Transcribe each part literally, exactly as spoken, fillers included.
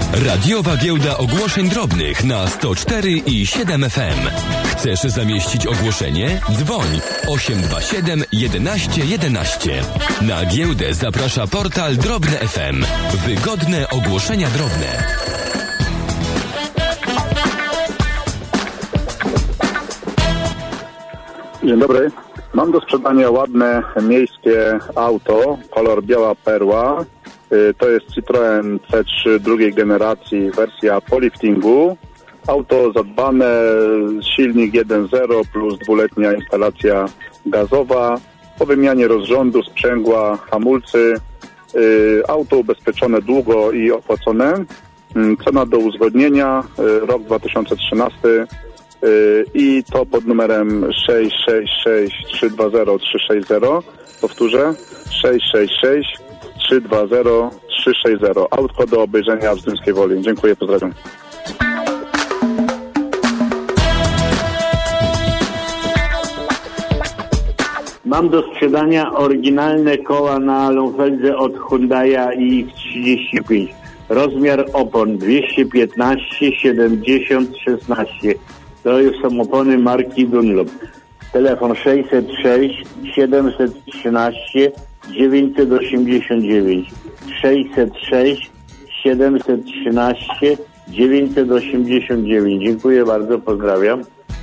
Radiowa Giełda Ogłoszeń Drobnych na sto cztery i siedem F M. Chcesz zamieścić ogłoszenie? Dzwoń osiem dwa siedem jedenaście jedenaście. Na giełdę zaprasza portal Drobne F M. Wygodne ogłoszenia drobne. Dzień dobry. Mam do sprzedania ładne miejskie auto, kolor biała perła. To jest Citroen C trzy drugiej generacji, wersja po liftingu. Auto zadbane, silnik jeden zero plus dwuletnia instalacja gazowa. Po wymianie rozrządu, sprzęgła, hamulcy. Auto ubezpieczone długo i opłacone. Cena do uzgodnienia, rok dwa tysiące trzynasty. I to pod numerem sześć sześć sześć trzy dwa zero trzy sześć zero. Powtórzę, sześć sześć sześć trzy dwa zero trzy sześć zero. Autko do obejrzenia w Zduńskiej Woli. Dziękuję, pozdrawiam. Mam do sprzedania oryginalne koła na Longfeldze od Hyundai'a i X trzydzieści pięć. Rozmiar opon dwieście piętnaście siedemdziesiąt szesnaście. To są opony marki Dunlop. Telefon sześćset sześć siedemset trzynaście dziewięćset osiemdziesiąt dziewięć. sześćset sześć siedemset trzynaście dziewięćset osiemdziesiąt dziewięć. Dziękuję bardzo, pozdrawiam.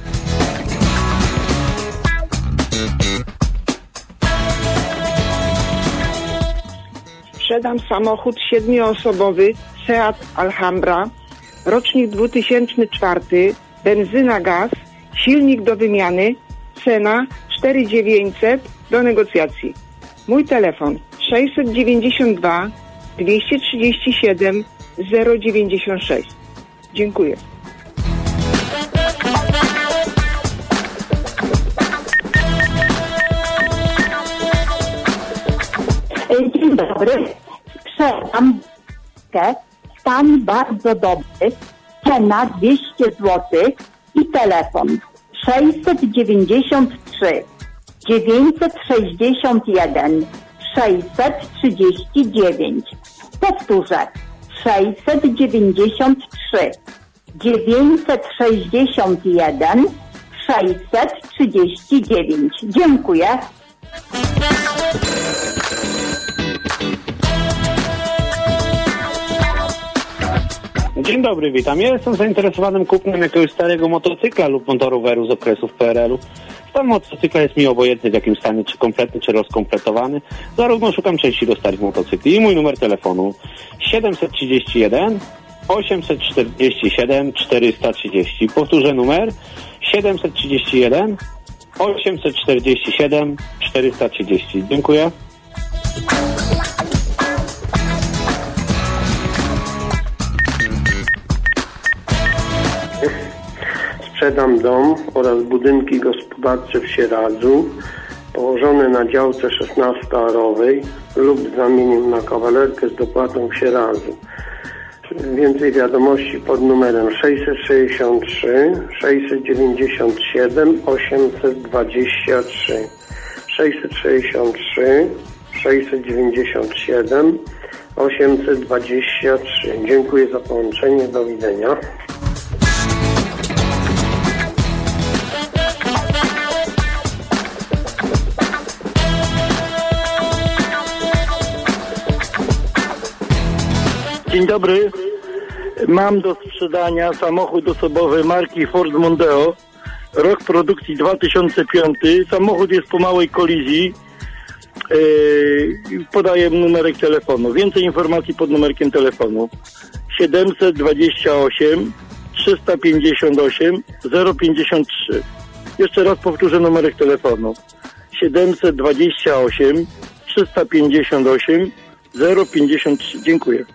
Sprzedam samochód siedmioosobowy Seat Alhambra, rocznik dwa tysiące czwarty, benzyna, gaz, silnik do wymiany, cena cztery tysiące dziewięćset do negocjacji. Mój telefon sześćset dziewięćdziesiąt dwa dwieście trzydzieści siedem zero dziewięćdziesiąt sześć. Dziękuję. Dzień dobry. Sprzedam stan bardzo dobry, cena dwieście złotych i telefon sześćset dziewięćdziesiąt trzy dziewięćset sześćdziesiąt jeden sześćset trzydzieści dziewięć. Powtórzę, sześćset dziewięćdziesiąt trzy dziewięćset sześćdziesiąt jeden sześćset trzydzieści dziewięć. Dziękuję. Dzień dobry, witam. Ja jestem zainteresowanym kupnem jakiegoś starego motocykla lub motoroweru z okresów P R L-u. Stan motocykla jest mi obojętny, w jakim stanie, czy kompletny, czy rozkompletowany. Zarówno szukam części do starych motocykli. I mój numer telefonu siedemset trzydzieści jeden osiemset czterdzieści siedem czterysta trzydzieści. Powtórzę numer siedemset trzydzieści jeden osiemset czterdzieści siedem czterysta trzydzieści. Dziękuję. Sprzedam dom oraz budynki gospodarcze w Sieradzu położone na działce szesnastoarowej lub z zamieniem na kawalerkę z dopłatą w Sieradzu. Więcej wiadomości pod numerem sześćset sześćdziesiąt trzy sześćset dziewięćdziesiąt siedem osiemset dwadzieścia trzy. sześćset sześćdziesiąt trzy sześćset dziewięćdziesiąt siedem osiemset dwadzieścia trzy. Dziękuję za połączenie. Do widzenia. Dzień dobry. Mam do sprzedania samochód osobowy marki Ford Mondeo. Rok produkcji dwa tysiące piąty. Samochód jest po małej kolizji. Yy, podaję numerek telefonu. Więcej informacji pod numerkiem telefonu siedemset dwadzieścia osiem trzysta pięćdziesiąt osiem zero pięćdziesiąt trzy. Jeszcze raz powtórzę numerek telefonu siedemset dwadzieścia osiem trzysta pięćdziesiąt osiem zero pięćdziesiąt trzy. Dziękuję.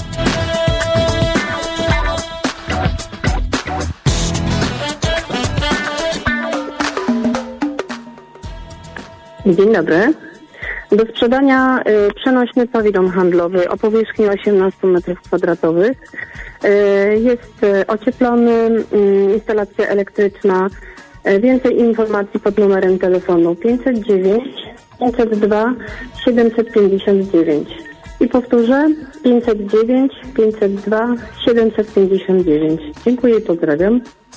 Dzień dobry. Do sprzedania y, przenośny pawilon handlowy o powierzchni osiemnaście metrów kwadratowych. Y, jest y, ocieplony, y, instalacja elektryczna. Y, więcej informacji pod numerem telefonu pięćset dziewięć pięćset dwa siedemset pięćdziesiąt dziewięć. I powtórzę, pięćset dziewięć, pięćset dwa, siedemset pięćdziesiąt dziewięć. Dziękuję i pozdrawiam.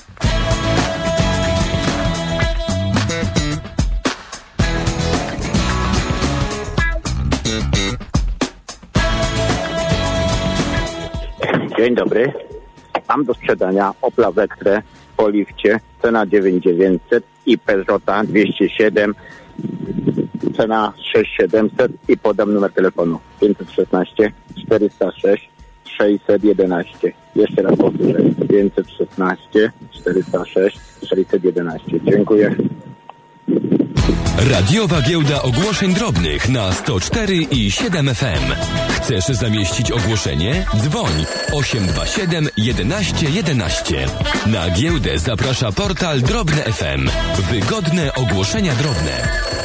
Dzień dobry. Mam do sprzedania Opla Vectre po lifcie, cena dziewięć tysięcy dziewięćset i Peugeota dwieście siedem, cena sześć tysięcy siedemset i podam numer telefonu pięćset szesnaście, czterysta sześć, sześćset jedenaście. Jeszcze raz powtórzę, pięćset szesnaście, czterysta sześć, sześćset jedenaście. Dziękuję. Radiowa Giełda Ogłoszeń Drobnych na sto cztery i siedem F M. Chcesz zamieścić ogłoszenie? Dzwoń osiem dwa siedem, jedenaście jedenaście. Na giełdę zaprasza portal Drobne F M. Wygodne ogłoszenia drobne.